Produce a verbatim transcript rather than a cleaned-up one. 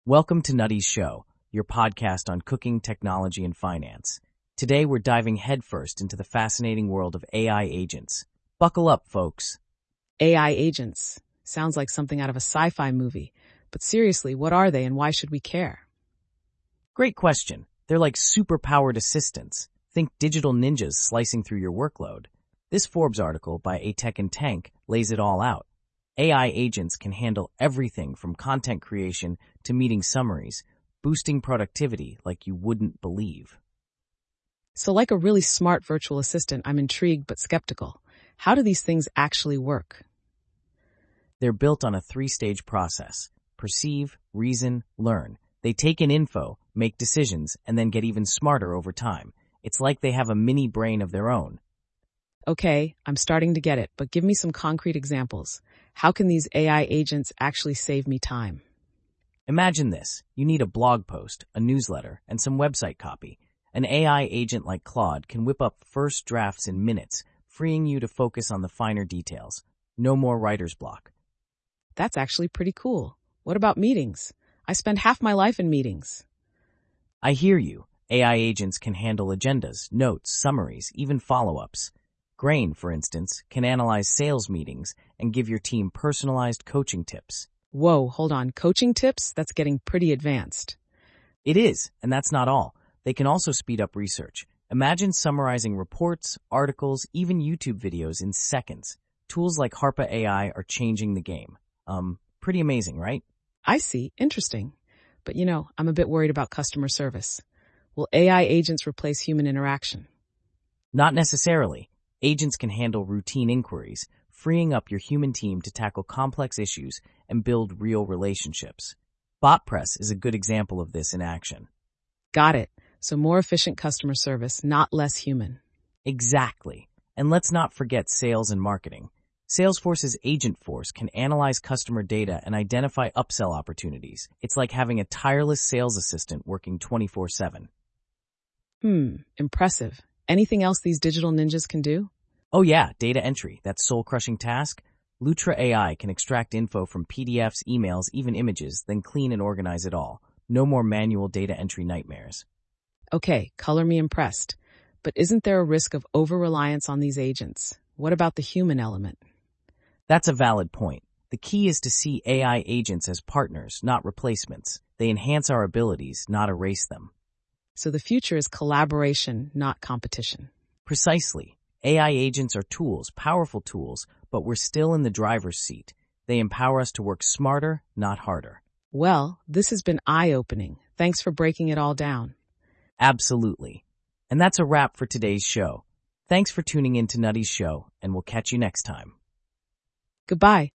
Welcome to Nutty's Show, your podcast on cooking, technology, and finance. Today we're diving headfirst into the fascinating world of A I agents. Buckle up, folks. A I agents. Sounds like something out of a sci-fi movie. But seriously, what are they and why should we care? Great question. They're like super-powered assistants. Think digital ninjas slicing through your workload. This Forbes article by A Tech and Tank lays it all out. A I agents can handle everything from content creation to meeting summaries, boosting productivity like you wouldn't believe. So like a really smart virtual assistant, I'm intrigued but skeptical. How do these things actually work? They're built on a three-stage process: perceive, reason, learn. They take in info, make decisions, and then get even smarter over time. It's like they have a mini brain of their own. Okay, I'm starting to get it, but give me some concrete examples. How can these A I agents actually save me time? Imagine this. You need a blog post, a newsletter, and some website copy. An A I agent like Claude can whip up first drafts in minutes, freeing you to focus on the finer details. No more writer's block. That's actually pretty cool. What about meetings? I spend half my life in meetings. I hear you. A I agents can handle agendas, notes, summaries, even follow-ups. Grain, for instance, can analyze sales meetings and give your team personalized coaching tips. Whoa, hold on. Coaching tips? That's getting pretty advanced. It is, and that's not all. They can also speed up research. Imagine summarizing reports, articles, even YouTube videos in seconds. Tools like Harpa A I are changing the game. Um, pretty amazing, right? I see. Interesting. But you know, I'm a bit worried about customer service. Will A I agents replace human interaction? Not necessarily. Agents can handle routine inquiries, freeing up your human team to tackle complex issues and build real relationships. BotPress is a good example of this in action. Got it. So more efficient customer service, not less human. Exactly. And let's not forget sales and marketing. Salesforce's Agentforce can analyze customer data and identify upsell opportunities. It's like having a tireless sales assistant working twenty-four seven. Hmm, impressive. Anything else these digital ninjas can do? Oh yeah, data entry, that soul-crushing task. Lutra A I can extract info from P D Fs, emails, even images, then clean and organize it all. No more manual data entry nightmares. Okay, color me impressed. But isn't there a risk of over-reliance on these agents? What about the human element? That's a valid point. The key is to see A I agents as partners, not replacements. They enhance our abilities, not erase them. So the future is collaboration, not competition. Precisely. A I agents are tools, powerful tools, but we're still in the driver's seat. They empower us to work smarter, not harder. Well, this has been eye-opening. Thanks for breaking it all down. Absolutely. And that's a wrap for today's show. Thanks for tuning in to Nutty's Show, and we'll catch you next time. Goodbye.